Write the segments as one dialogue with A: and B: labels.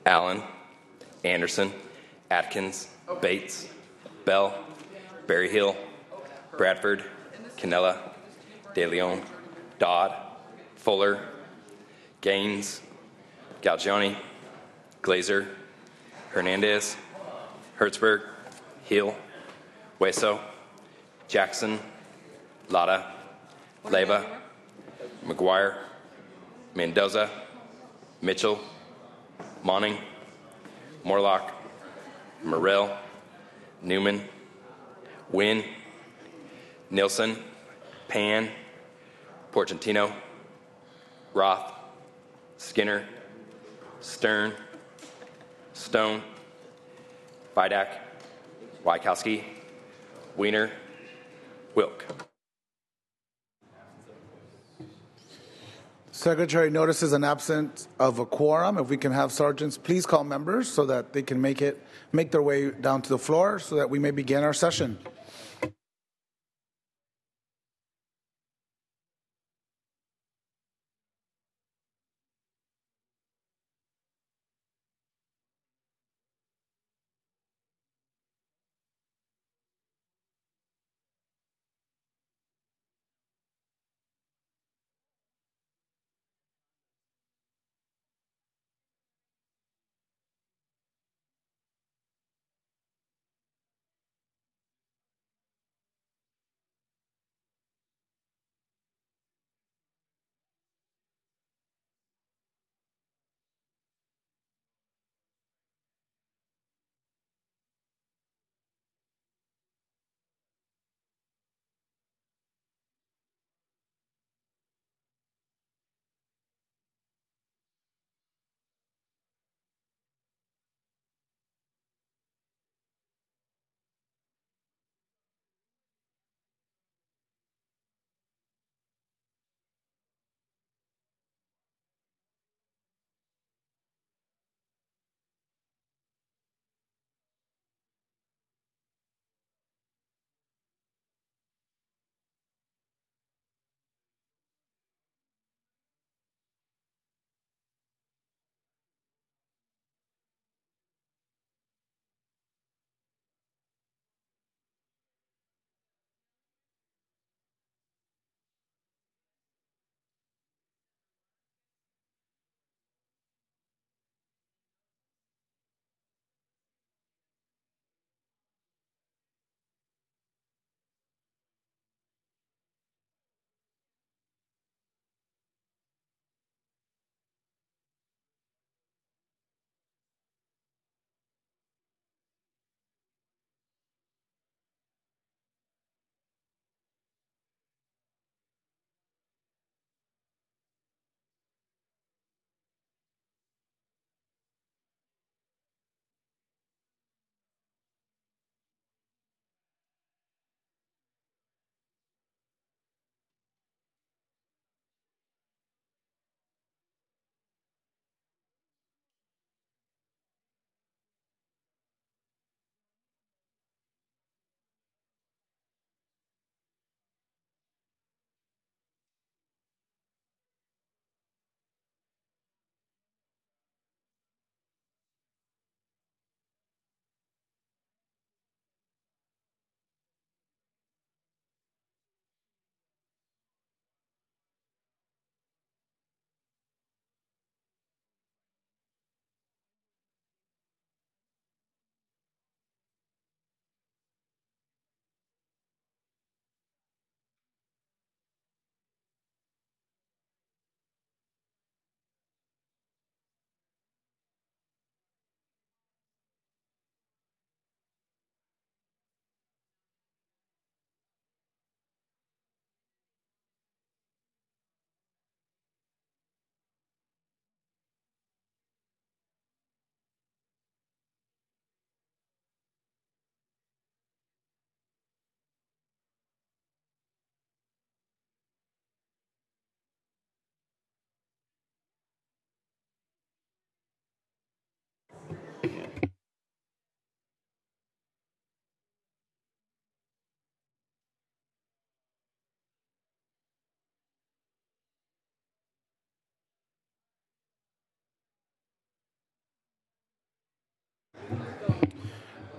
A: Allen, Anderson, Atkins, Bates, Bell, Berryhill, Bradford, Canella, De Leon, Dodd, Fuller, Gaines, Galgiani, Glazer, Hernandez, Hertzberg, Hill, Hueso, Jackson, Lada, Leyva, McGuire, Mendoza, Mitchell, Monning, Morlock, Morrell, Newman, Wynn, Nilsson, Pan, Porcentino, Roth, Skinner, Stern, Stone, Vidak, Wykowski, Wiener, Wilk.
B: Secretary notices an absence of a quorum. If we can have sergeants please call members so that they can make their way down to the floor so that we may begin our session.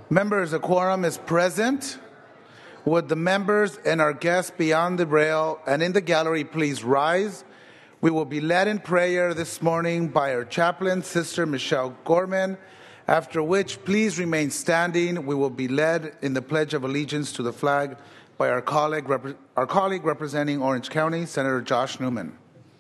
B: Members, a quorum is present. Would the members and our guests beyond the rail and in the gallery please rise? We will be led in prayer this morning by our chaplain, Sister Michelle Gorman, after which please remain standing. We will be led in the Pledge of Allegiance to the flag by our colleague representing Orange County, Senator Josh Newman.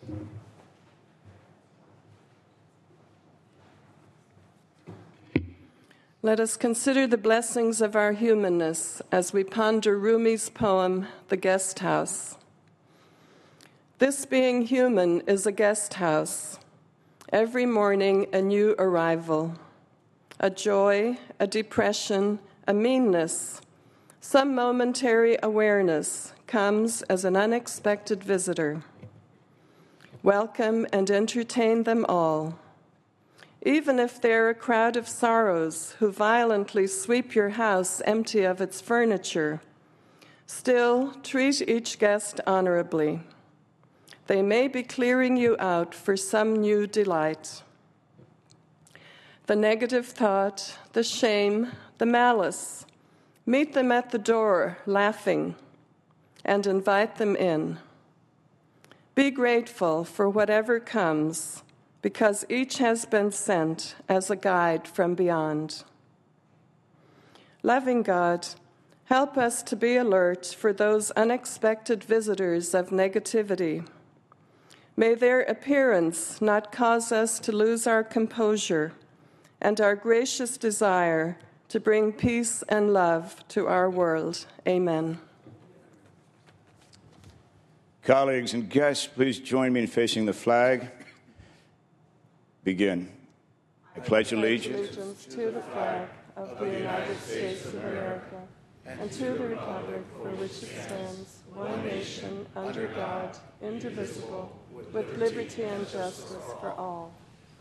C: Let us consider the blessings of our humanness as we ponder Rumi's poem, The Guest House. This being human is a guest house. Every morning a new arrival, a joy, a depression, a meanness, some momentary awareness comes as an unexpected visitor. Welcome and entertain them all. Even if they're a crowd of sorrows who violently sweep your house empty of its furniture, still treat each guest honorably. They may be clearing you out for some new delight. The negative thought, the shame, the malice, meet them at the door laughing and invite them in. Be grateful for whatever comes, because each has been sent as a guide from beyond. Loving God, help us to be alert for those unexpected visitors of negativity. May their appearance not cause us to lose our composure and our gracious desire to bring peace and love to our world. Amen.
D: Colleagues and guests, please join me in facing the flag. Begin. I pledge allegiance
C: to the flag of the United States of America and to the republic for which it stands, one nation, under God, indivisible, with liberty and justice for all.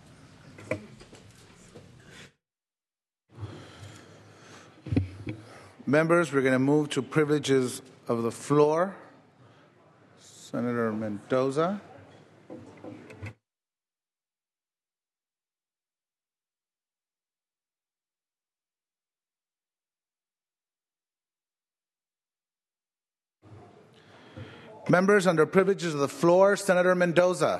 B: Members, we're going to move to privileges of the floor. Senator Mendoza. Members, under privileges of the floor, Senator Mendoza.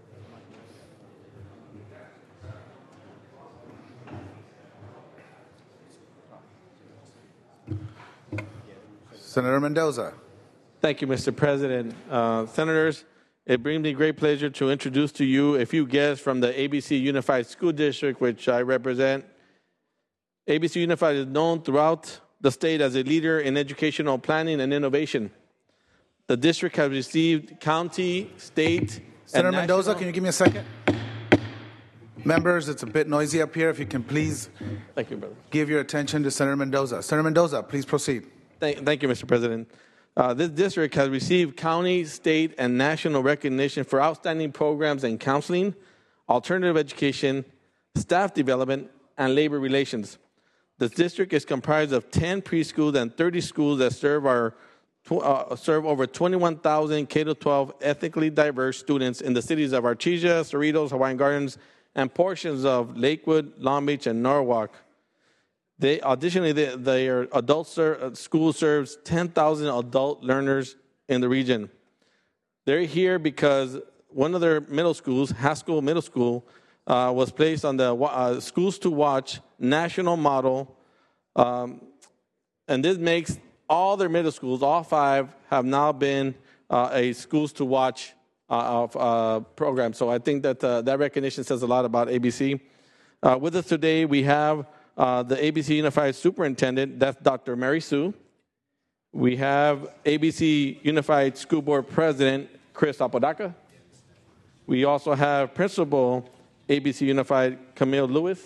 B: Senator Mendoza.
E: Thank you, Mr. President. Senators, it brings me great pleasure to introduce to you a few guests from the ABC Unified School District, which I represent. ABC Unified is known throughout the state as a leader in educational planning and innovation. The district has received county, state,
B: Senator
E: and
B: Mendoza,
E: national...
B: can you give me a second? Members, it's a bit noisy up here. If you can please
E: Thank you, brother.
B: Give your attention to Senator Mendoza. Senator Mendoza, please proceed.
E: Thank you, Mr. President. This district has received county, state, and national recognition for outstanding programs in counseling, alternative education, staff development, and labor relations. This district is comprised of 10 preschools and 30 schools that serve over 21,000 K-12 ethnically diverse students in the cities of Artesia, Cerritos, Hawaiian Gardens, and portions of Lakewood, Long Beach, and Norwalk. Additionally, their adult school serves 10,000 adult learners in the region. They're here because one of their middle schools, Haskell Middle School, was placed on the Schools to Watch national model, and this makes all their middle schools, all 5, have now been a Schools to Watch program. So I think that that recognition says a lot about ABC. With us today, we have the ABC Unified Superintendent, that's Dr. Mary Sue. We have ABC Unified School Board President, Chris Apodaca. We also have Principal, ABC Unified, Camille Lewis.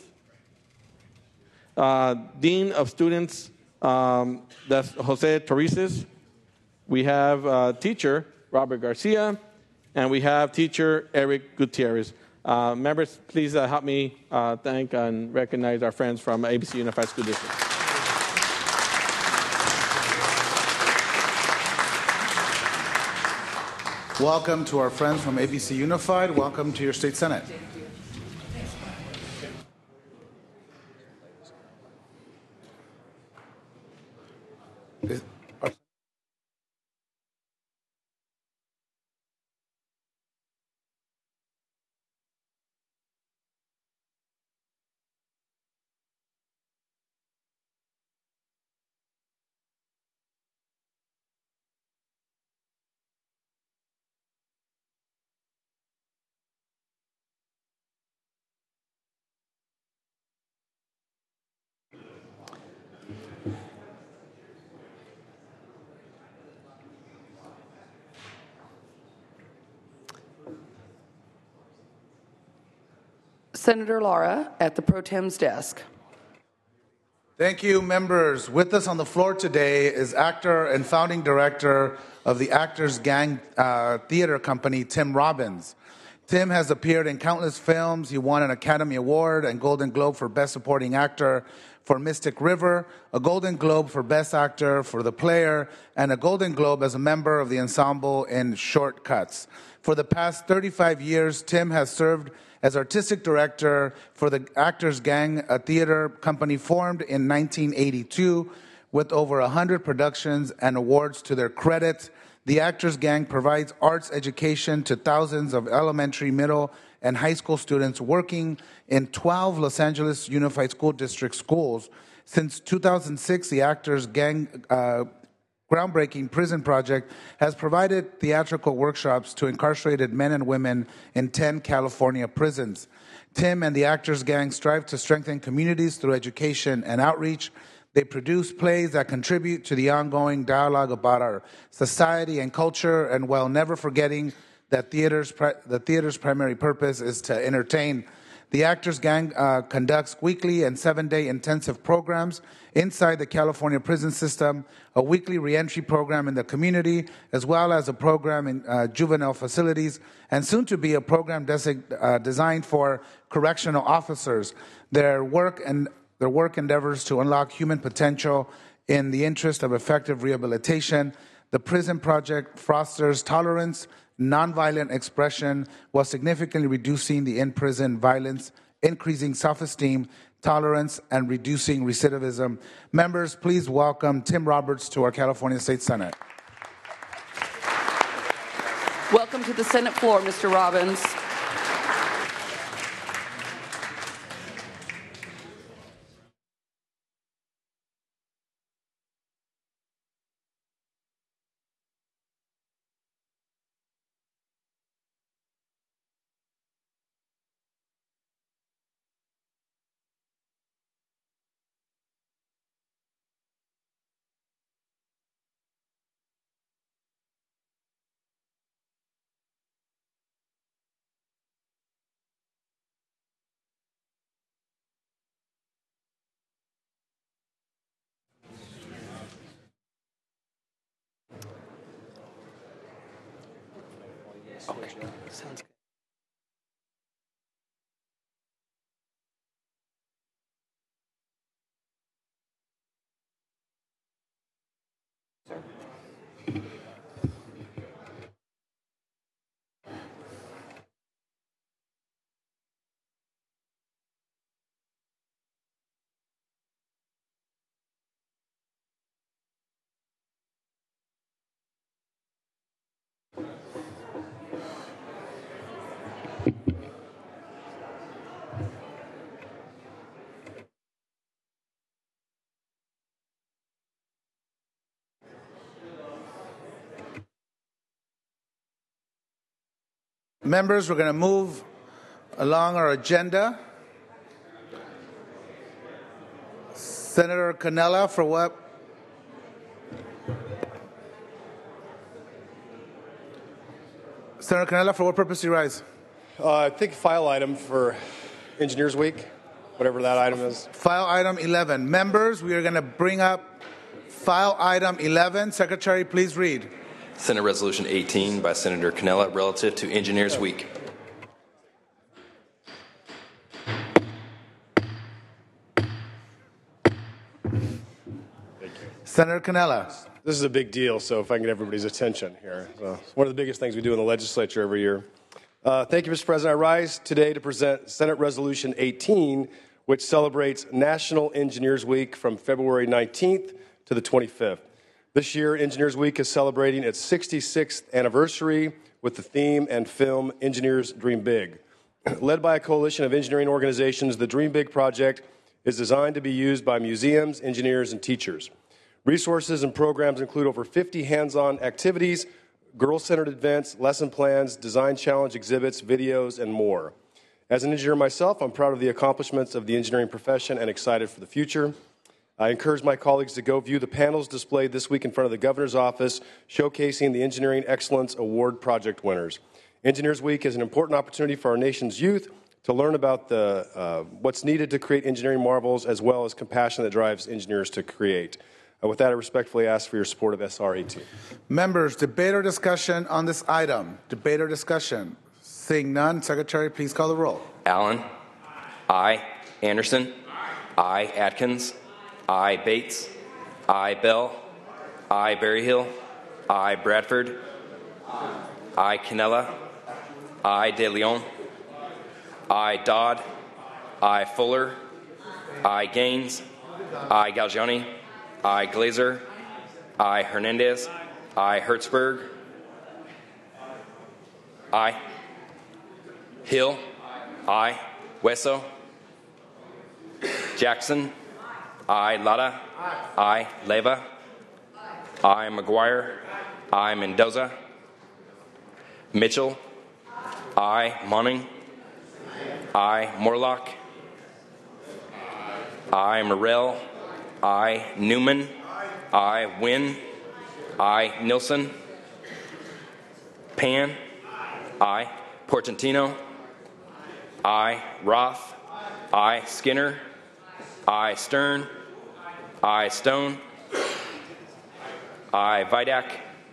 E: Dean of Students, that's Jose Torreses. We have teacher, Robert Garcia. And we have teacher, Eric Gutierrez. Members, please help me thank and recognize our friends from ABC Unified School District.
B: Welcome to our friends from ABC Unified. Welcome to your state senate.
F: Senator Lara at the Pro Tem's desk.
B: Thank you, members. With us on the floor today is actor and founding director of the Actors Gang Theater Company, Tim Robbins. Tim has appeared in countless films. He won an Academy Award and Golden Globe for Best Supporting Actor for Mystic River, a Golden Globe for Best Actor for The Player, and a Golden Globe as a member of the ensemble in Short Cuts. For the past 35 years, Tim has served as artistic director for the Actors Gang, a theater company formed in 1982 with over 100 productions and awards to their credit. The Actors Gang provides arts education to thousands of elementary, middle, and high school students working in 12 Los Angeles Unified School District schools. Since 2006, the Actors Gang groundbreaking prison project has provided theatrical workshops to incarcerated men and women in 10 California prisons. Tim and the Actors Gang strive to strengthen communities through education and outreach. They produce plays that contribute to the ongoing dialogue about our society and culture, and while never forgetting that the theater's primary purpose is to entertain. The Actors Gang conducts weekly and 7-day intensive programs inside the California prison system, a weekly reentry program in the community, as well as a program in juvenile facilities, and soon to be a program designed for correctional officers. Their work endeavors to unlock human potential in the interest of effective rehabilitation. The Prison Project fosters tolerance, nonviolent expression, while significantly reducing the in-prison violence, increasing self-esteem, tolerance, and reducing recidivism. Members, please welcome Tim Roberts to our California State Senate.
F: Welcome to the Senate floor, Mr. Robbins. Okay, sounds good.
B: Members, we're going to move along our agenda. Senator Cannella, for what? Senator Cannella, for what purpose do you rise?
G: I think file item for Engineers Week, whatever that item is.
B: File item 11. Members, we are going to bring up file item 11. Secretary, please read.
A: Senate Resolution 18 by Senator Cannella relative to Engineers Week.
B: Senator Cannella.
G: This is a big deal, so if I can get everybody's attention here. It's one of the biggest things we do in the legislature every year. Thank you, Mr. President. I rise today to present Senate Resolution 18, which celebrates National Engineers Week from February 19th to the 25th. This year, Engineers Week is celebrating its 66th anniversary with the theme and film Engineers Dream Big. Led by a coalition of engineering organizations, the Dream Big project is designed to be used by museums, engineers, and teachers. Resources and programs include over 50 hands-on activities, girl-centered events, lesson plans, design challenge exhibits, videos, and more. As an engineer myself, I'm proud of the accomplishments of the engineering profession and excited for the future. I encourage my colleagues to go view the panels displayed this week in front of the Governor's office, showcasing the Engineering Excellence Award project winners. Engineers Week is an important opportunity for our nation's youth to learn about what's needed to create engineering marvels, as well as compassion that drives engineers to create. With that, I respectfully ask for your support of SR 18.
B: Members, debate or discussion on this item? Debate or discussion? Seeing none, Secretary, please call the roll.
A: Allen. Aye. Anderson. Aye. Atkins. Aye. Bates. Aye. Bell. Aye. Berryhill. Aye. Bradford. Aye. Cannella. Aye. De Leon. Aye. Dodd. Aye. Fuller. Aye. Gaines. Aye. Galgiani. Aye. Glazer. Aye. Hernandez. Aye. Hertzberg. Aye. Hill. Aye. Wesso. Jackson. Aye. Lada. Aye. Leva. Aye. McGuire. Aye. Mendoza. Mitchell. Aye. Monning. Aye. Morlock. Aye. Morrell. Aye. Newman. Aye. Wynn. Aye. Nilsson. Pan. Aye. Portantino. Aye. Roth. Aye. Skinner. Aye. Stern. Aye. Stone. Aye. Vidak.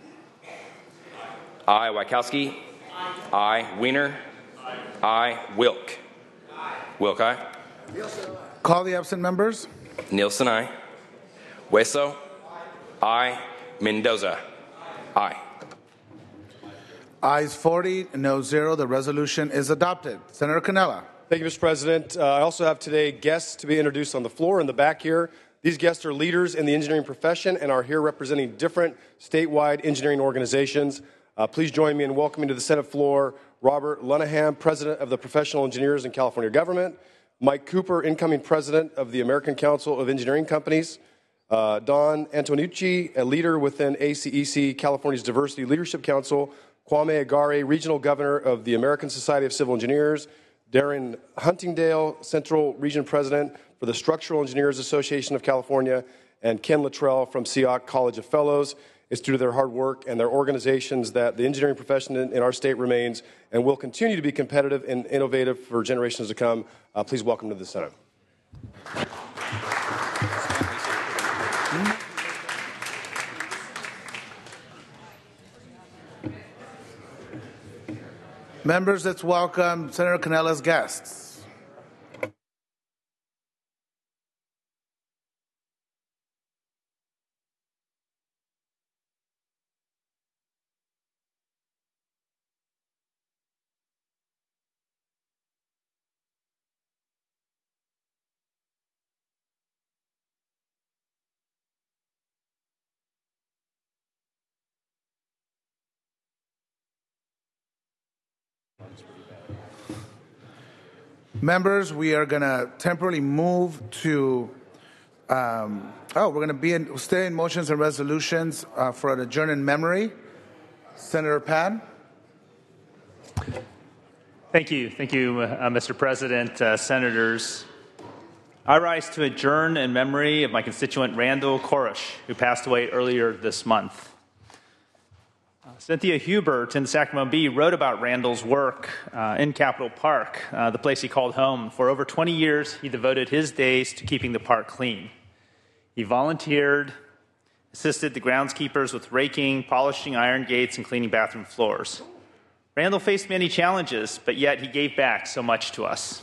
A: Aye. Wykowski. Aye. Wiener. Aye. Wilk. Wilk, aye.
B: Call the absent members.
A: Nielsen, aye. Wesso. Aye. Mendoza. Aye.
B: Ayes 40, no 0. The resolution is adopted. Senator Cannella.
G: Thank you, Mr. President. I also have today guests to be introduced on the floor in the back here. These guests are leaders in the engineering profession and are here representing different statewide engineering organizations. Please join me in welcoming to the Senate floor Robert Lunaham, President of the Professional Engineers in California Government, Mike Cooper, incoming President of the American Council of Engineering Companies, Don Antonucci, a leader within ACEC, California's Diversity Leadership Council, Kwame Agare, Regional Governor of the American Society of Civil Engineers, Darren Huntingdale, Central Region President for the Structural Engineers Association of California, and Ken Luttrell from SEOC College of Fellows. It's due to their hard work and their organizations that the engineering profession in our state remains and will continue to be competitive and innovative for generations to come. Please welcome to the Senate.
B: Members, let's welcome Senator Cannella's guests. Members, we are going to temporarily move to, we're going to stay in motions and resolutions for an adjourn in memory. Senator Pan.
H: Thank you, Mr. President, senators. I rise to adjourn in memory of my constituent Randall Koresh, who passed away earlier this month. Cynthia Hubert in the Sacramento Bee wrote about Randall's work in Capitol Park, the place he called home. For over 20 years, he devoted his days to keeping the park clean. He volunteered, assisted the groundskeepers with raking, polishing iron gates, and cleaning bathroom floors. Randall faced many challenges, but yet he gave back so much to us.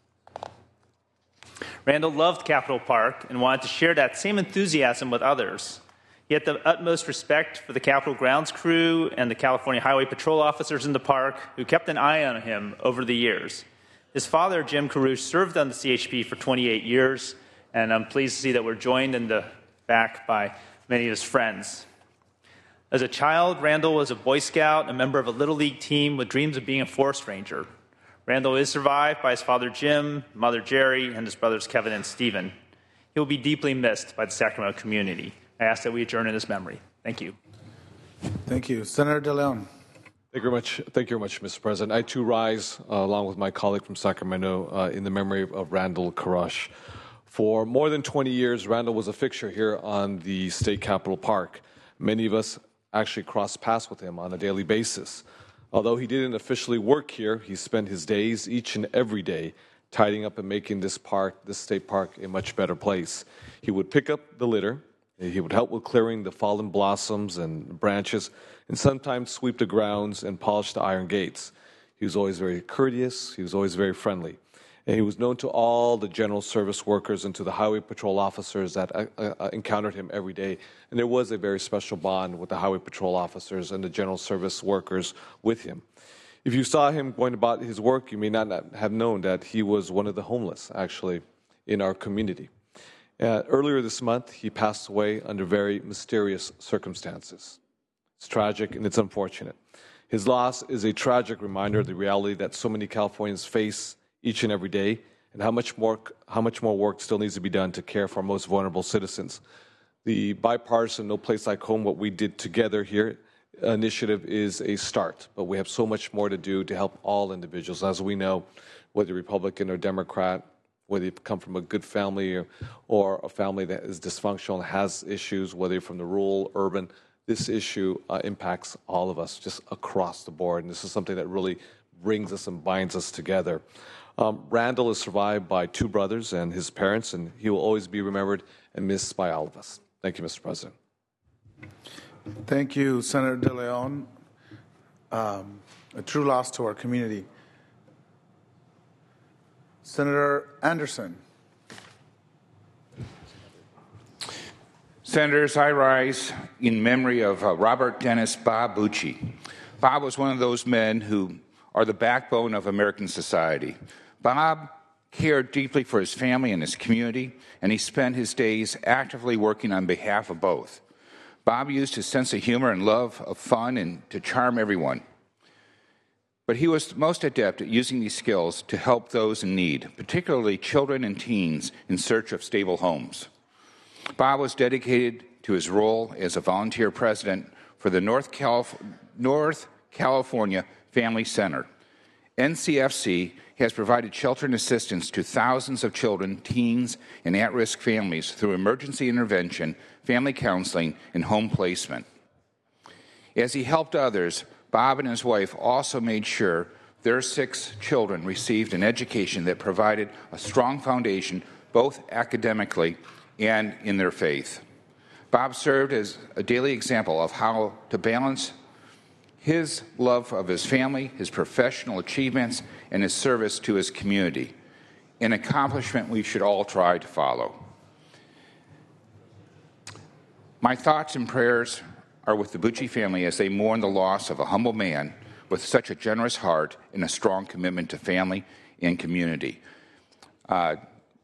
H: Randall loved Capitol Park and wanted to share that same enthusiasm with others. He had the utmost respect for the Capitol grounds crew and the California Highway Patrol officers in the park who kept an eye on him over the years. His father, Jim Karush, served on the CHP for 28 years, and I'm pleased to see that we're joined in the back by many of his friends. As a child, Randall was a Boy Scout, a member of a Little League team with dreams of being a forest ranger. Randall is survived by his father, Jim, mother, Jerry, and his brothers, Kevin and Stephen. He will be deeply missed by the Sacramento community. I ask that we adjourn in his memory. Thank you.
B: Thank you. Senator De Leon.
I: Thank you very much, Mr. President. I, too, rise, along with my colleague from Sacramento, in the memory of Randall Koresh. For more than 20 years, Randall was a fixture here on the State Capitol Park. Many of us actually crossed paths with him on a daily basis. Although he didn't officially work here, he spent his days, each and every day, tidying up and making this state park, a much better place. He would pick up the litter, he would help with clearing the fallen blossoms and branches, and sometimes sweep the grounds and polish the iron gates. He was always very courteous, he was always very friendly. And he was known to all the general service workers and to the highway patrol officers that encountered him every day. And there was a very special bond with the highway patrol officers and the general service workers with him. If you saw him going about his work, you may not have known that he was one of the homeless, actually, in our community. Earlier this month, he passed away under very mysterious circumstances. It's tragic and it's unfortunate. His loss is a tragic reminder of the reality that so many Californians face each and every day, and how much more work still needs to be done to care for our most vulnerable citizens. The bipartisan No Place Like Home, what we did together here, initiative is a start, but we have so much more to do to help all individuals. As we know, whether Republican or Democrat, whether you come from a good family or a family that is dysfunctional and has issues, whether you're from the rural, urban, this issue impacts all of us just across the board, and this is something that really brings us and binds us together. Randall is survived by two brothers and his parents, and he will always be remembered and missed by all of us. Thank you, Mr. President.
B: Thank you, Senator De Leon. A true loss to our community. Senator Anderson.
J: Senators, I rise in memory of Robert Dennis Bob Bucci. Bob was one of those men who are the backbone of American society. Bob cared deeply for his family and his community, and he spent his days actively working on behalf of both. Bob used his sense of humor and love of fun and to charm everyone. But he was most adept at using these skills to help those in need, particularly children and teens in search of stable homes. Bob was dedicated to his role as a volunteer president for the North California Family Center. NCFC has provided shelter and assistance to thousands of children, teens, and at-risk families through emergency intervention, family counseling, and home placement. As he helped others, Bob and his wife also made sure their 6 children received an education that provided a strong foundation both academically and in their faith. Bob served as a daily example of how to balance his love of his family, his professional achievements, and his service to his community, an accomplishment we should all try to follow. My thoughts and prayers are with the Bucci family as they mourn the loss of a humble man with such a generous heart and a strong commitment to family and community. I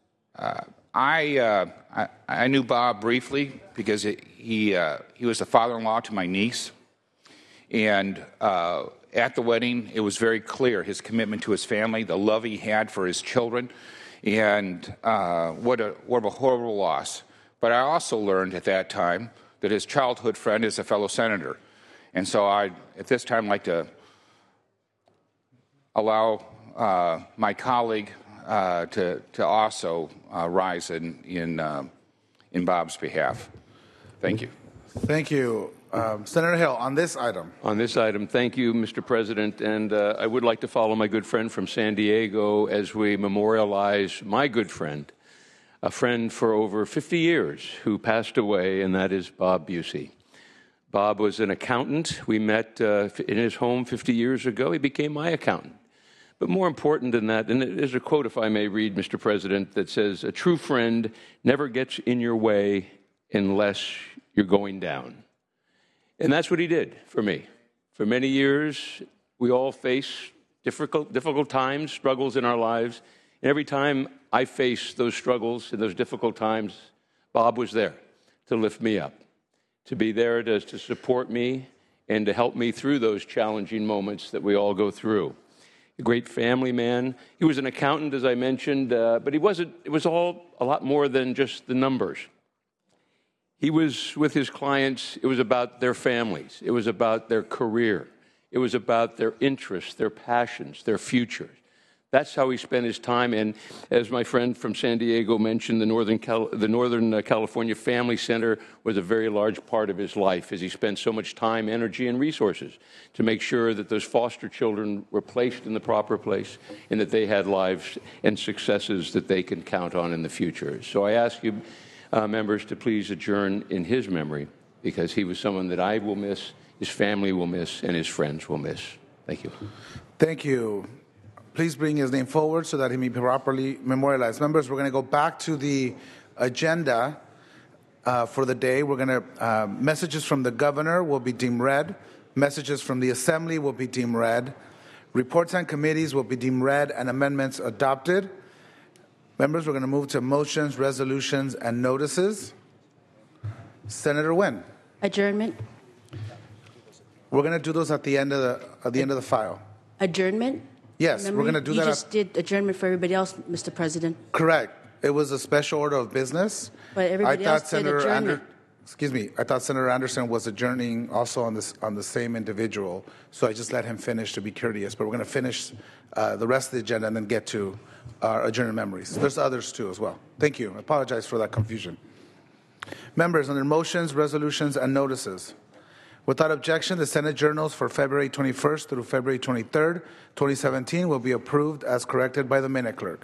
J: knew Bob briefly because he was the father-in-law to my niece. And at the wedding, it was very clear his commitment to his family, the love he had for his children, and what a horrible loss. But I also learned at that time that his childhood friend is a fellow senator. And so I, at this time, like to allow my colleague to also rise in Bob's behalf. Thank you.
B: Thank you. Senator Hill, on this item.
K: On this item, thank you, Mr. President. And I would like to follow my good friend from San Diego as we memorialize my good friend, a friend for over 50 years who passed away, and that is Bob Bucci. Bob was an accountant. We met in his home 50 years ago. He became my accountant. But more important than that, and there's a quote, if I may read, Mr. President, that says, "A true friend never gets in your way unless you're going down." And that's what he did for me. For many years, we all face difficult times, struggles in our lives. And every time I faced those struggles and those difficult times, Bob was there to lift me up, to be there to support me and to help me through those challenging moments that we all go through. A great family man. He was an accountant, as I mentioned, but it was all a lot more than just the numbers. He was with his clients. It was about their families. It was about their career. It was about their interests, their passions, their futures. That's how he spent his time. And as my friend from San Diego mentioned, the Northern California Family Center was a very large part of his life, as he spent so much time, energy, and resources to make sure that those foster children were placed in the proper place and that they had lives and successes that they can count on in the future. So I ask you, members, to please adjourn in his memory, because he was someone that I will miss, his family will miss, and his friends will miss. Thank you.
B: Thank you. Please bring his name forward so that he may be properly memorialized. Members, we're going to go back to the agenda for the day. We're going to, messages from the governor will be deemed read. Messages from the assembly will be deemed read. Reports on committees will be deemed read and amendments adopted. Members, we're going to move to motions, resolutions, and notices. Senator Nguyen.
L: Adjournment.
B: We're going to do those at the end of the file.
L: Adjournment?
B: Yes, we're going to do that.
L: You just did adjournment for everybody else, Mr. President.
B: Correct. It was a special order of business.
L: But everybody else did adjournment.
B: I thought Senator Anderson was adjourning also on the same individual, so I just let him finish to be courteous. But we're going to finish the rest of the agenda and then get to our adjournment memories. There's others too as well. Thank you. I apologize for that confusion. Members, under motions, resolutions, and notices. Without objection, the Senate journals for February 21st through February 23rd, 2017 will be approved as corrected by the minute clerk.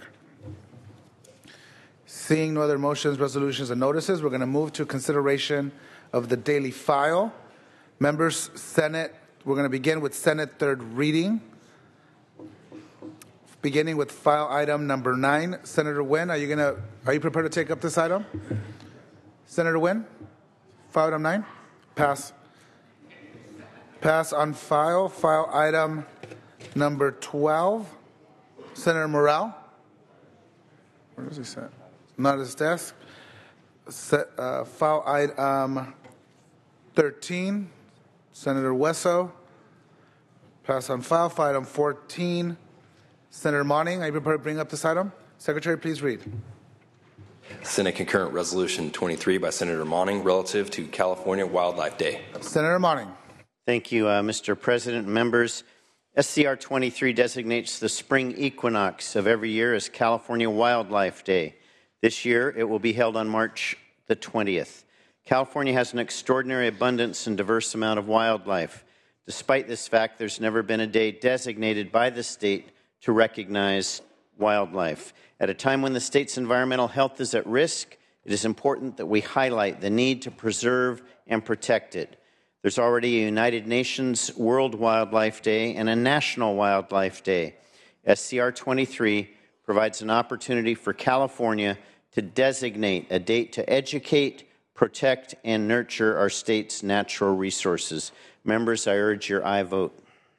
B: Seeing no other motions, resolutions, and notices, we're going to move to consideration of the daily file. Members, Senate, we're going to begin with Senate third reading. Beginning with file item number 9. Senator Nguyen, are you prepared to take up this item? Senator Nguyen, file item 9. Pass. Pass on file. File item number 12. Senator Morrell. Where does he sit? Not at his desk. File item 13. Senator Wesso. Pass on file. File item 14. Senator Monning, are you prepared to bring up this item? Secretary, please read.
A: Senate Concurrent Resolution 23 by Senator Monning relative to California Wildlife Day.
B: Senator Monning.
M: Thank you, Mr. President and members. SCR 23 designates the spring equinox of every year as California Wildlife Day. This year, it will be held on March the 20th. California has an extraordinary abundance and diverse amount of wildlife. Despite this fact, there's never been a day designated by the state to recognize wildlife. At a time when the state's environmental health is at risk, it is important that we highlight the need to preserve and protect it. There's already a United Nations World Wildlife Day and a National Wildlife Day. SCR 23 provides an opportunity for California to designate a date to educate, protect, and nurture our state's natural resources. Members, I urge your aye vote.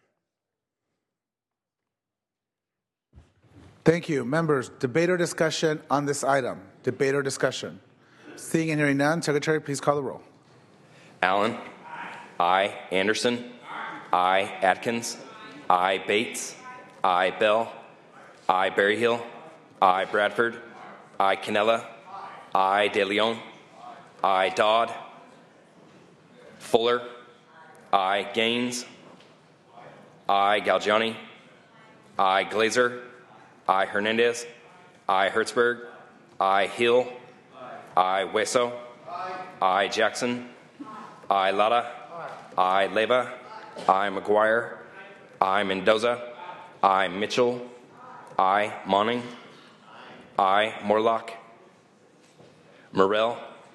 B: Thank you. Members, debate or discussion on this item? Debate or discussion? Seeing and hearing none, Secretary, please call the roll.
A: Allen. Aye. Anderson. Aye. Atkins. Aye. Bates. Aye. Bell. Aye. Berryhill. Aye. Bradford. Aye. Cannella. Aye. De Leon. Aye. Dodd. Fuller. Aye. Gaines. Aye. Galgiani. Aye. Glazer. Aye. Hernandez. Aye. Hertzberg. Aye. Hill. Aye. Hueso. Aye. Jackson. Aye. Lara. Aye. Leyva. Aye. McGuire. Aye. Mendoza. Aye. Mitchell. Aye. Monning. Aye. Morlock. Morrell.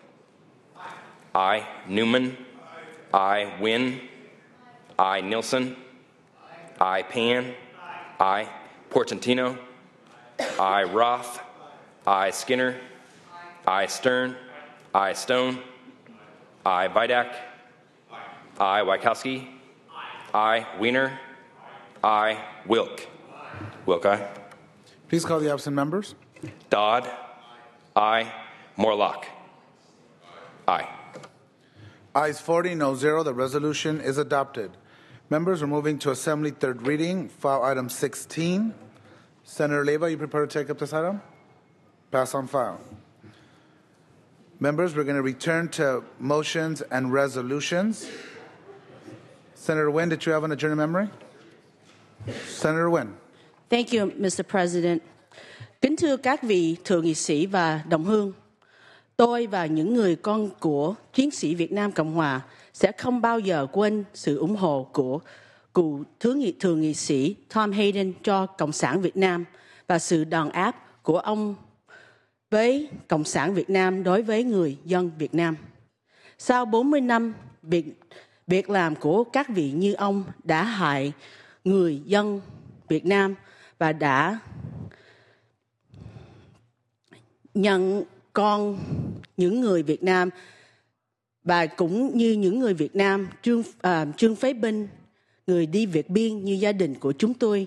A: Aye. Newman. Aye. Wynn. Aye. Nielsen. Aye. Pan. Aye. Portantino. Aye. Roth. Aye. Skinner. Aye. Stern. Aye. Stone. Aye. Vidak. Aye. Wachowski. Aye. Wiener. Aye. Wilk. Wilk, aye.
B: Please call the absent members.
A: Dodd. Aye. Morlock. Aye.
B: Ayes 40, no 0. The resolution is adopted. Members, we're moving to Assembly third reading, file item 16. Senator Leyva, you prepared to take up this item? Pass on file. Members, we're going to return to motions and resolutions. Senator Nguyen, did you have an adjourned memory? Senator Nguyen.
L: Thank you, Mr. President. Kính thưa các vị thượng nghị sĩ và đồng hương, tôi và những người con của chiến sĩ Việt Nam Cộng Hòa sẽ không bao giờ quên sự ủng hộ của cựu thượng nghị sĩ Tom Hayden cho Cộng sản Việt Nam và sự đàn áp của ông với Cộng sản Việt Nam đối với người dân Việt Nam. Sau 40 năm, việc làm của các vị như ông đã hại người dân Việt Nam và đã nhận con những người Việt Nam và cũng như những người Việt Nam trương phế binh, người đi Việt biên như gia đình của chúng tôi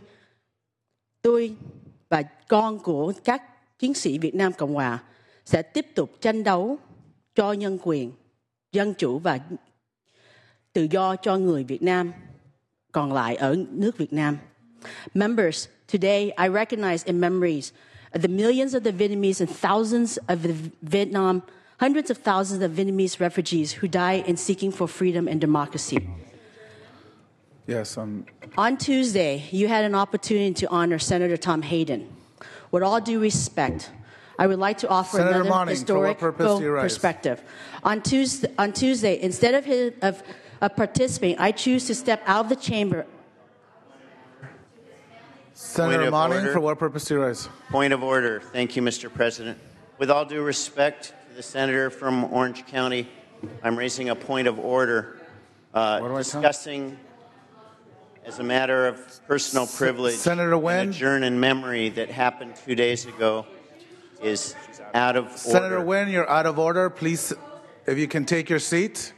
L: và con của các chiến sĩ Việt Nam Cộng Hòa sẽ tiếp tục tranh đấu cho nhân quyền, dân chủ và tự do cho người Việt Nam còn lại ở nước Việt Nam. Members, today I recognize in memories of the millions of the Vietnamese and thousands of the Vietnam, hundreds of thousands of Vietnamese refugees who died in seeking for freedom and democracy.
B: Yes.
L: On Tuesday, you had an opportunity to honor Senator Tom Hayden. With all due respect, I would like to offer
B: Senator
L: another
B: Monning,
L: historical perspective. On Tuesday, instead of participating, I choose to step out of the chamber.
B: Senator Monning, for what purpose do you rise?
M: Point of order. Thank you, Mr. President. With all due respect to the senator from Orange County, I'm raising a point of order. Discussing as a matter of personal privilege,
B: Senator Nguyen,
M: an adjourn in memory that happened 2 days ago is out of order.
B: Senator Nguyen, you're out of order. Please, if you can take your seat.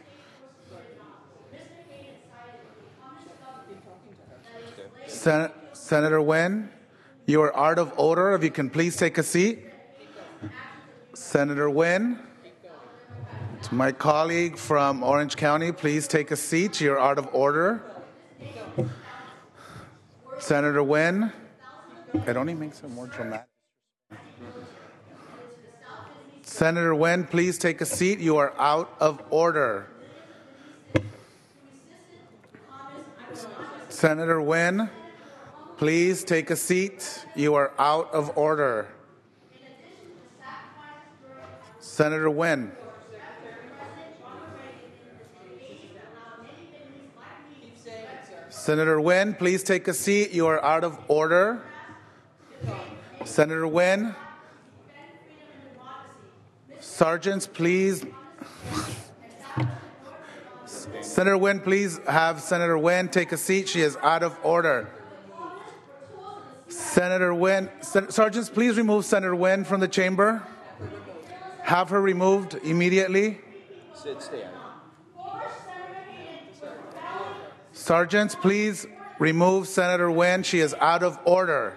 B: Senator Nguyen, you are out of order. If you can please take a seat. Senator Nguyen, to my colleague from Orange County, please take a seat. You're out of order. Senator Nguyen, it only makes it more dramatic. Senator Nguyen, please take a seat. You are out of order. Senator Nguyen, please take a seat. You are out of order. Senator Nguyen. Senator Nguyen, please take a seat. You are out of order. Senator Nguyen. Sergeants, please. Senator Nguyen, please have Senator Nguyen take a seat. She is out of order. Senator Nguyen, Sergeants, please remove Senator Nguyen from the chamber. Have her removed immediately. Sergeants, please remove Senator Nguyen. She is out of order.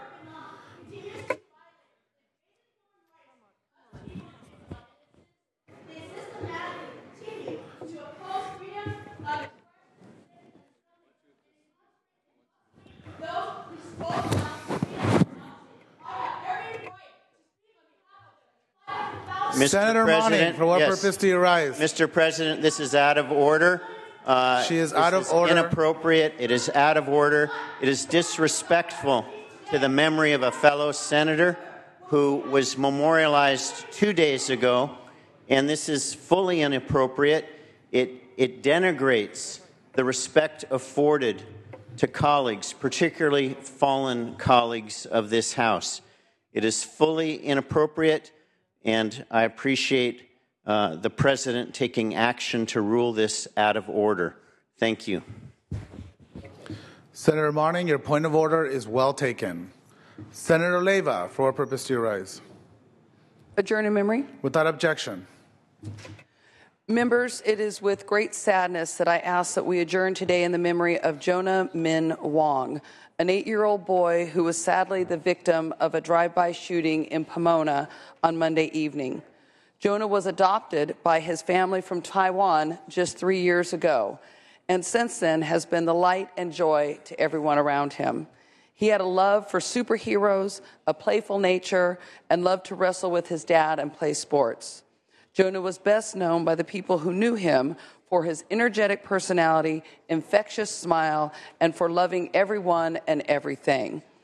B: Senator Monning, for what purpose do you rise?
M: Mr. President, this is out of order.
B: She is out of order.
M: Inappropriate. It is out of order. It is disrespectful to the memory of a fellow senator who was memorialized 2 days ago, and this is fully inappropriate. It denigrates the respect afforded to colleagues, particularly fallen colleagues of this House. It is fully inappropriate, and I appreciate the President taking action to rule this out of order. Thank you.
B: Senator Monning, your point of order is well taken. Senator Leyva, for what purpose do you rise?
F: Adjourn in memory.
B: Without objection.
F: Members, it is with great sadness that I ask that we adjourn today in the memory of Jonah Min Wong, an 8-year-old boy who was sadly the victim of a drive-by shooting in Pomona on Monday evening. Jonah was adopted by his family from Taiwan just 3 years ago, and since then has been the light and joy to everyone around him. He had a love for superheroes, a playful nature, and loved to wrestle with his dad and play sports. Jonah was best known by the people who knew him for his energetic personality, infectious smile, and for loving everyone and everything.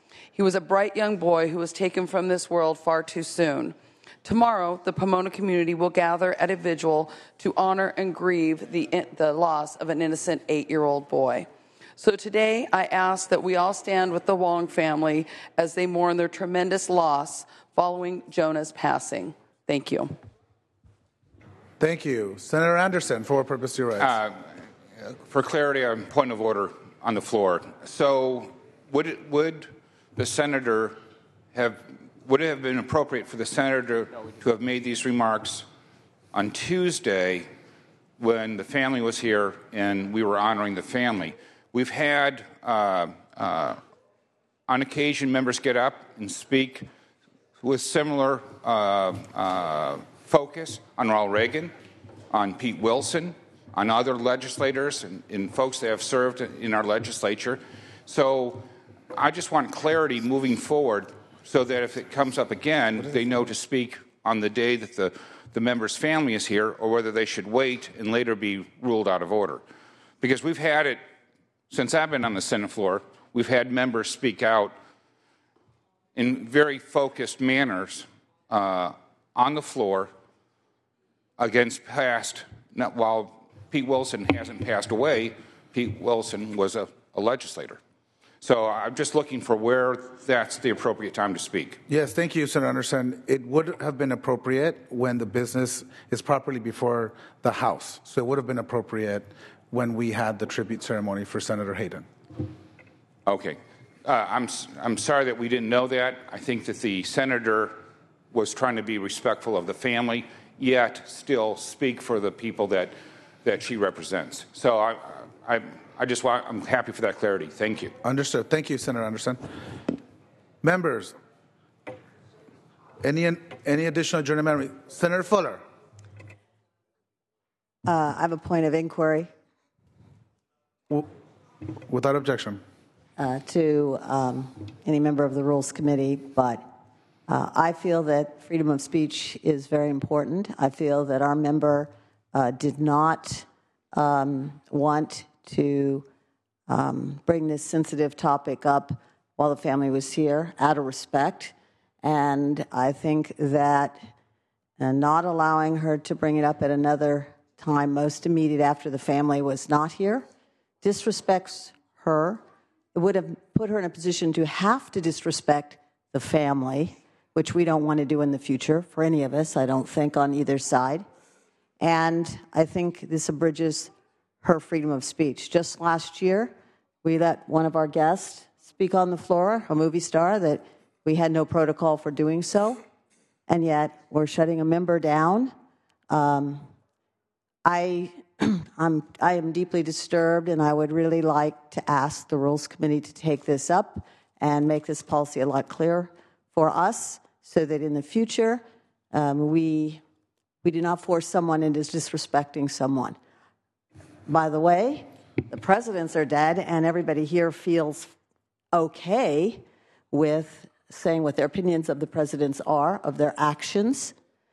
F: He was a bright young boy who was taken from this world far too soon. Tomorrow, the Pomona community will gather at a vigil to honor and grieve the loss of an innocent 8-year-old boy. So today, I ask that we all stand with the Wong family as they mourn their tremendous loss following Jonah's passing. Thank you.
B: Thank you. Senator Anderson, for what purpose do you rise?
J: For clarity, a point of order on the floor. So would the senator would it have been appropriate for the senator to have made these remarks on Tuesday when the family was here and we were honoring the family? We've had, on occasion, members get up and speak with similar focus on Ronald Reagan, on Pete Wilson, on other legislators and folks that have served in our legislature. So I just want clarity moving forward so that if it comes up again, they know to speak on the day that the member's family is here, or whether they should wait and later be ruled out of order. Because we've had it, since I've been on the Senate floor, we've had members speak out in very focused manners on the floor against past, while Pete Wilson hasn't passed away, Pete Wilson was a legislator. So I'm just looking for where that's the appropriate time to speak.
B: Yes, thank you, Senator Anderson. It would have been appropriate when the business is properly before the House. So it would have been appropriate when we had the tribute ceremony for Senator Hayden.
J: Okay. I'm sorry that we didn't know that. I think that the senator was trying to be respectful of the family, yet still speak for the people that she represents. So I'm happy for that clarity. Thank you.
B: Understood. Thank you, Senator Anderson. Members, any additional adjournment? Senator Fuller.
N: I have a point of inquiry.
B: Without objection.
N: To any member of the Rules Committee, but I feel that freedom of speech is very important. I feel that our member did not want to bring this sensitive topic up while the family was here, out of respect. And I think that not allowing her to bring it up at another time, most immediate after the family was not here, disrespects her. It would have put her in a position to have to disrespect the family, which we don't want to do in the future for any of us, I don't think, on either side. And I think this abridges her freedom of speech. Just last year, we let one of our guests speak on the floor, a movie star, that we had no protocol for doing so, and yet we're shutting a member down. I am deeply disturbed, and I would really like to ask the Rules Committee to take this up and make this policy a lot clearer for us, so that in the future we do not force someone into disrespecting someone. By the way, the presidents are dead, and everybody here feels okay with saying what their opinions of the presidents are, of their actions,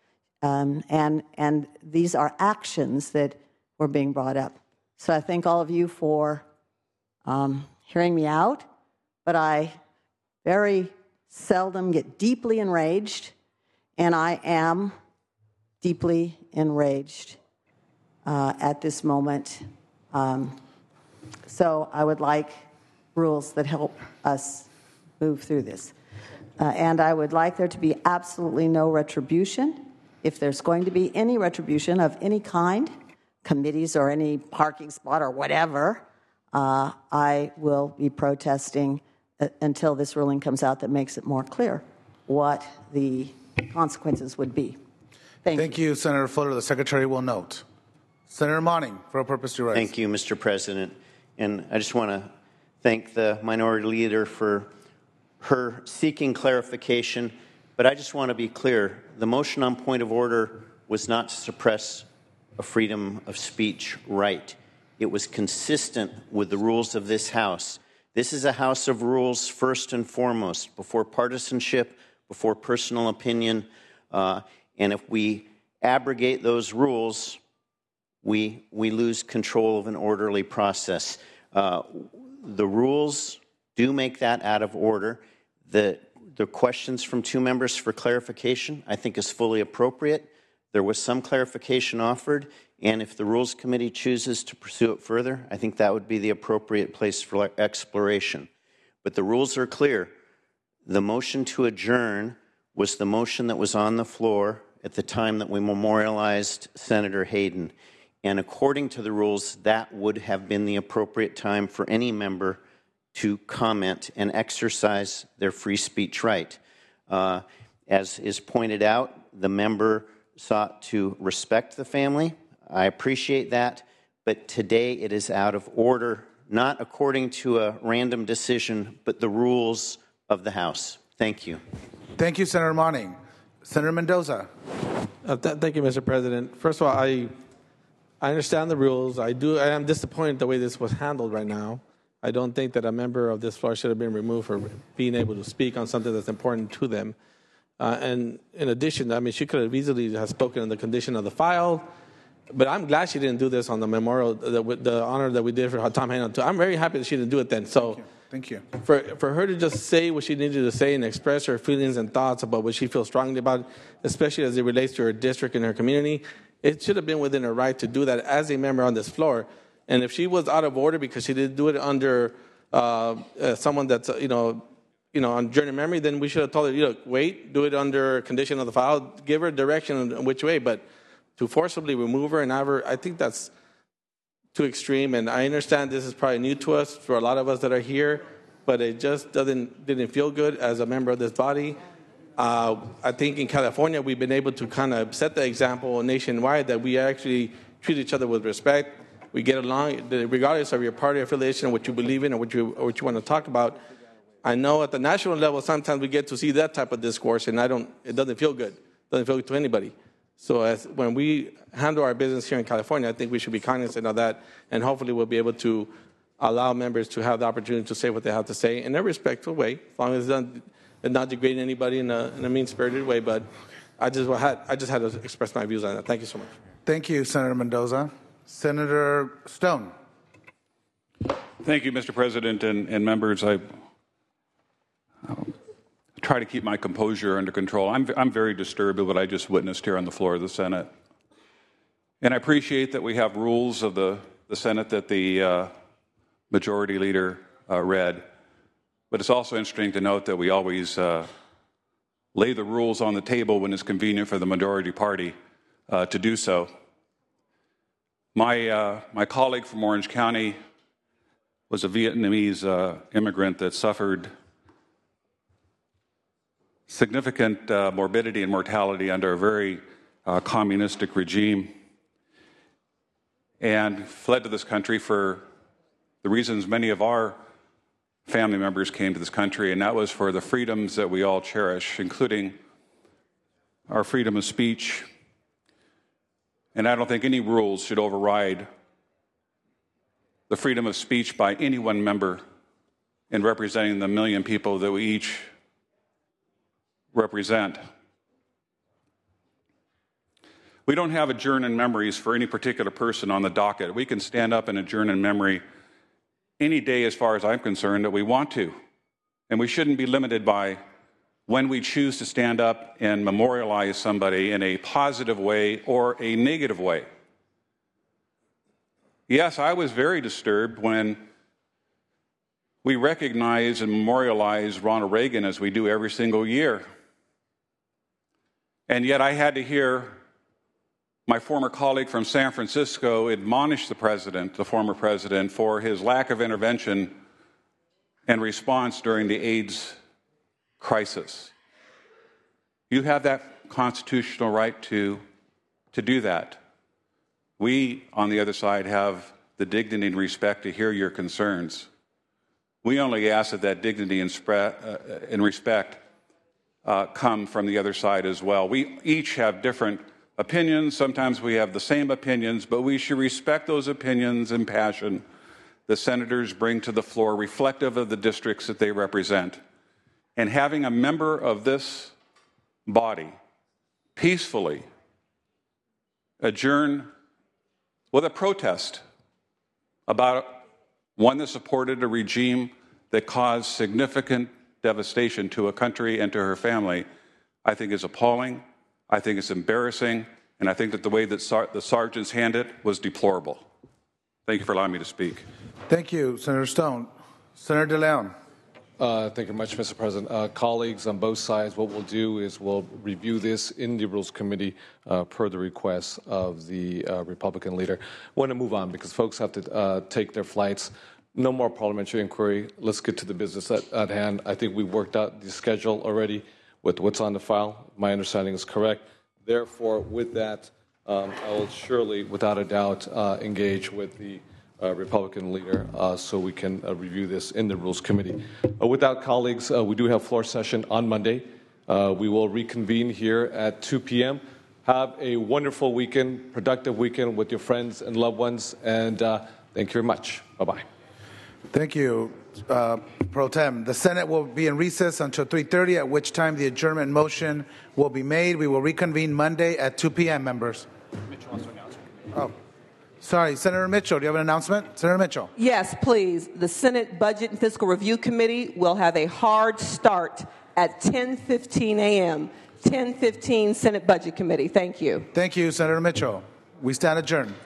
N: and these are actions that were being brought up. So I thank all of you for hearing me out, but I very seldom get deeply enraged, and I am deeply enraged at this moment. So I would like rules that help us move through this. And I would like there to be absolutely no retribution. If there's going to be any retribution of any kind, committees or any parking spot or whatever, I will be protesting until this ruling comes out that makes it more clear what the consequences would be.
B: Thank you, Senator Fuller. The Secretary will note. Senator Monning, for a purpose to rise.
M: Thank you, Mr. President. And I just want to thank the minority leader for her seeking clarification. But I just want to be clear. The motion on point of order was not to suppress a freedom of speech right. It was consistent with the rules of this House. This is a House of rules first and foremost, before partisanship, before personal opinion. And if we abrogate those rules, we lose control of an orderly process. The rules do make that out of order. The questions from two members for clarification, I think, is fully appropriate. There was some clarification offered, and if the Rules Committee chooses to pursue it further, I think that would be the appropriate place for exploration. But the rules are clear. The motion to adjourn was the motion that was on the floor at the time that we memorialized Senator Hayden. And according to the rules, that would have been the appropriate time for any member to comment and exercise their free speech right. As is pointed out, the member sought to respect the family. I appreciate that, but today it is out of order, not according to a random decision, but the rules of the House. Thank you.
B: Thank you, Senator Monning. Senator Mendoza.
E: Thank you, Mr. President. First of all, I understand the rules. I am disappointed the way this was handled right now. I don't think that a member of this floor should have been removed for being able to speak on something that's important to them. And in addition, I mean, she could have easily have spoken on the condition of the file, but I'm glad she didn't do this on the memorial, the honor that we did for Tom Hayden. I'm very happy that she didn't do it then. So
B: Thank you.
E: For her to just say what she needed to say and express her feelings and thoughts about what she feels strongly about, especially as it relates to her district and her community, it should have been within her right to do that as a member on this floor. And if she was out of order because she didn't do it under someone that's, on journey memory, then we should have told her, look, wait, do it under condition of the file, give her direction on which way. But to forcibly remove her and have her, I think that's too extreme. And I understand this is probably new to us for a lot of us that are here, but it just didn't feel good as a member of this body. I think in California, we've been able to kind of set the example nationwide that we actually treat each other with respect. We get along, regardless of your party affiliation, what you believe in, or what you want to talk about. I know at the national level, sometimes we get to see that type of discourse, and it doesn't feel good. It doesn't feel good to anybody. So when we handle our business here in California, I think we should be cognizant of that, and hopefully we'll be able to allow members to have the opportunity to say what they have to say in a respectful way, as long as it's not degrading anybody in a mean-spirited way. But I just had to express my views on that. Thank you so much.
B: Thank you, Senator Mendoza. Senator Stone.
O: Thank you, Mr. President and members. I try to keep my composure under control. I'm very disturbed with what I just witnessed here on the floor of the Senate. And I appreciate that we have rules of the Senate that the majority leader read. But it's also interesting to note that we always lay the rules on the table when it's convenient for the majority party to do so. My colleague from Orange County was a Vietnamese immigrant that suffered significant morbidity and mortality under a very communistic regime and fled to this country for the reasons many of our family members came to this country, and that was for the freedoms that we all cherish, including our freedom of speech. And I don't think any rules should override the freedom of speech by any one member in representing the million people that we each represent. We don't have adjourn in memories for any particular person on the docket. We can stand up and adjourn in memory any day, as far as I'm concerned, that we want to. And we shouldn't be limited by when we choose to stand up and memorialize somebody in a positive way or a negative way. Yes, I was very disturbed when we recognize and memorialize Ronald Reagan, as we do every single year. And yet I had to hear my former colleague from San Francisco admonish the former president, for his lack of intervention and response during the AIDS crisis. You have that constitutional right to do that. We, on the other side, have the dignity and respect to hear your concerns. We only ask that dignity and respect come from the other side as well. We each have different opinions. Sometimes we have the same opinions, but we should respect those opinions and passion the senators bring to the floor, reflective of the districts that they represent. And having a member of this body peacefully adjourn with a protest about one that supported a regime that caused significant devastation to a country and to her family, I think is appalling. I think it's embarrassing. And I think that the way that the sergeants handled it was deplorable. Thank you for allowing me to speak.
B: Thank you, Senator Stone. Senator De Leon.
I: Thank you very much, Mr. President. Colleagues on both sides, what we'll do is we'll review this in the Rules Committee per the request of the Republican leader. I want to move on because folks have to take their flights. No more parliamentary inquiry. Let's get to the business at hand. I think we worked out the schedule already with what's on the file. My understanding is correct. Therefore, with that, I will surely, without a doubt, engage with the Republican leader so we can review this in the Rules Committee. With that, colleagues, we do have floor session on Monday. We will reconvene here at 2 p.m. Have a wonderful weekend, productive weekend with your friends and loved ones, and thank you very much. Bye-bye.
B: Thank you, Pro Tem. The Senate will be in recess until 3:30, at which time the adjournment motion will be made. We will reconvene Monday at 2 p.m., members.
P: Mitchell wants to announce.
B: Oh, sorry. Senator Mitchell, do you have an announcement? Senator Mitchell.
Q: Yes, please. The Senate Budget and Fiscal Review Committee will have a hard start at 10:15 a.m. 10:15 Senate Budget Committee. Thank you.
B: Thank you, Senator Mitchell. We stand adjourned.